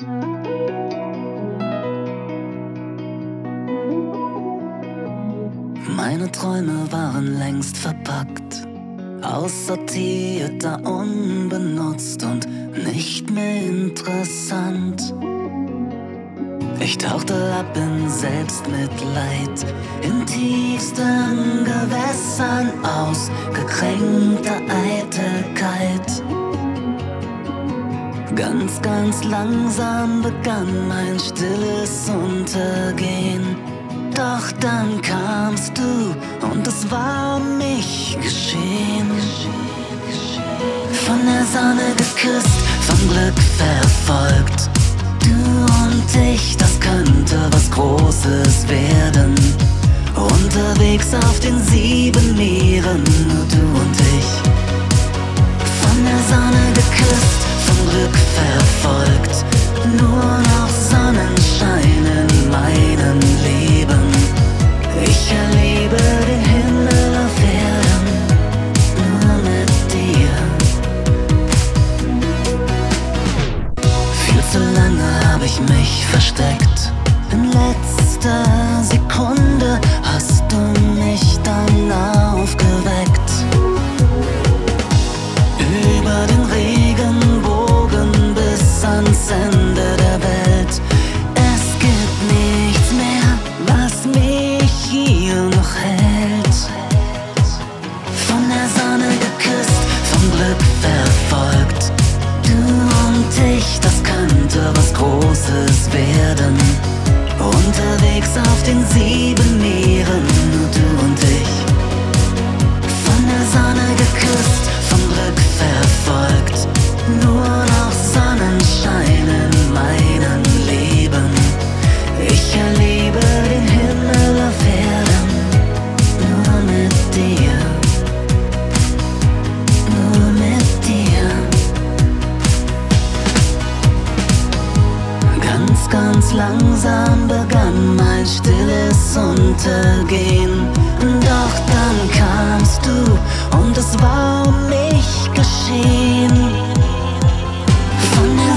Meine Träume waren längst verpackt, aussortierter, unbenutzt und nicht mehr interessant. Ich tauchte ab in Selbstmitleid, in tiefsten Gewässern aus gekränkter Eitelkeit. Ganz, ganz langsam begann mein stilles Untergehen. Doch dann kamst du und es war um mich geschehen. Von der Sonne geküsst, vom Glück verfolgt. Du und ich, das könnte was Großes werden. Unterwegs auf den 7 Meeren, nur du und ich. Von der Sonne geküsst, vom Glück verfolgt. Nur noch Sonnenschein in meinem Leben. Ich erlebe den Himmel auf Erden, nur mit dir. Viel zu lange hab ich mich versteckt. In letzter Sekunde hast du mich dann aufgeweckt. Über den Regenbogen bis ans Ende der Welt. Es gibt nichts mehr, was mich hier noch hält. Von der Sonne geküsst, vom Glück verfolgt. Du und ich, das könnte was Großes werden. Unterwegs auf den 7 Meeren, nur du und ich. Von der Sonne geküsst, vom Glück verfolgt. Nur noch Sonnenschein in meinem Leben. Ich erlebe den Himmel auf Erden, nur mit dir. Nur mit dir. Ganz, ganz langsam begann mein stilles Untergehen. Doch dann kamst du und es war um mich geschehen. Von der